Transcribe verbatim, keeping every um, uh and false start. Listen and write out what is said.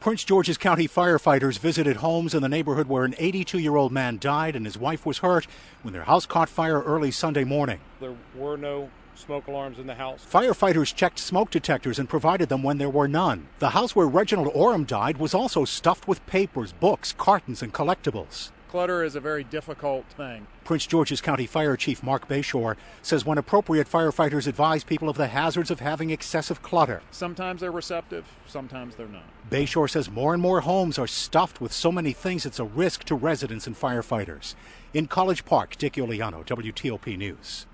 Prince George's County firefighters visited homes in the neighborhood where an eighty-two-year-old man died and his wife was hurt when their house caught fire early Sunday morning. There were no smoke alarms in the house. Firefighters checked smoke detectors and provided them when there were none. The house where Reginald Oram died was also stuffed with papers, books, cartons, and collectibles. Clutter is a very difficult thing. Prince George's County Fire Chief Mark Bayshore says when appropriate, firefighters advise people of the hazards of having excessive clutter. Sometimes they're receptive, sometimes they're not. Bayshore says more and more homes are stuffed with so many things it's a risk to residents and firefighters. In College Park, Dick Iuliano, W T O P News.